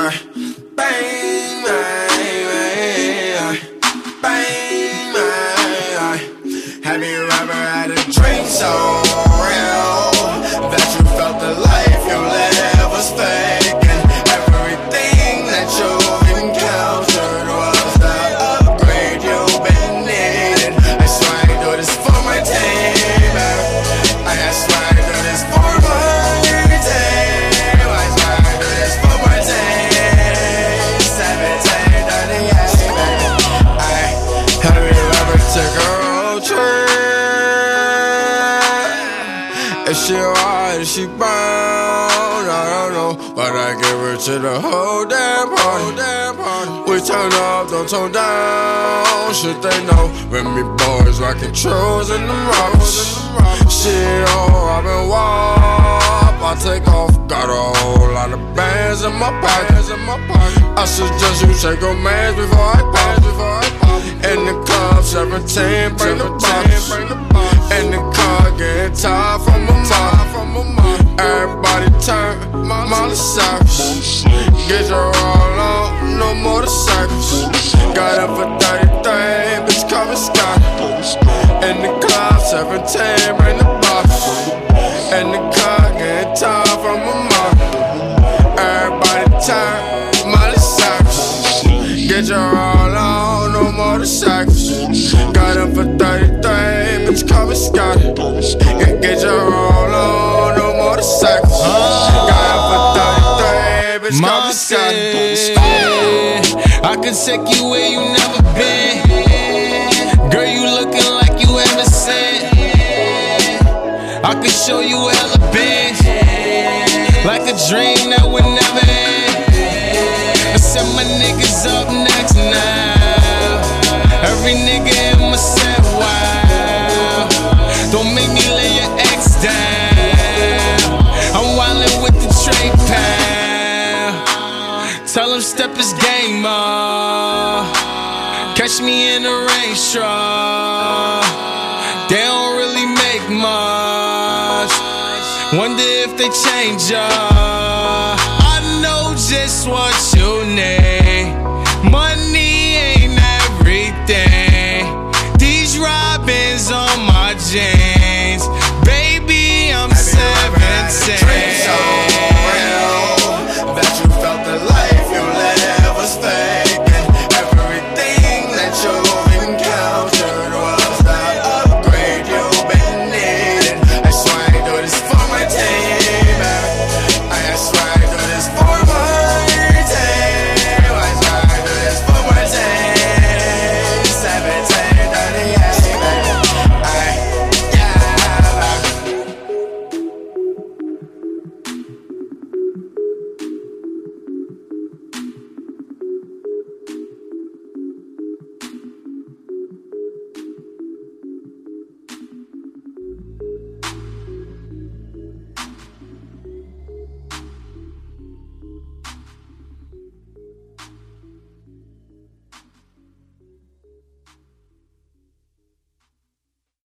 bang, bang, bang, bang, bang. Have you ever had a dream so real that you felt the life you lived was fake, and everything that you encountered was the upgrade you've been needing? I swear I do this for my team. I swear I do this for my team. I swear I do this for my team. 1738, baby. Have you ever took a road trip? Is she hard? Is she bound? I don't know, but I give her to the whole damn party. We turn up, don't tone down. Shit they know, with me boys rockin' trues in the rocks. Shit, oh, I've been WAP. I take off, got a whole lot of bands in my pocket. I suggest you take a man before I pop. In the club, 17, bring the box. In the car, getting tired from a mob. Everybody turn, Miley Cyrus. Get your all on, no motorcycles. Got up for 33, bitch, call me Scott. In the club, 17, bring the box. In the car, getting tired from a mob. Everybody turn, Miley Cyrus. Get your all on, no motorcycles. Got up for 33, bitch, call me Scott. Get your all on, no motorcycles. Got up for 33, bitch, call me Scott. I could take you where you never been. Girl, you looking like you haven't seen. I could show you hella bands, like a dream that would never end. I set my niggas up next now. Every nigga in my set, wow. Don't make me lay your ex down. I'm wildin' with the Trey Pound. Tell him step his game up. Catch me in a Range truck. They don't really make much. Wonder if they change up. I know just what you need. Money ain't everything. These robins on my jeans.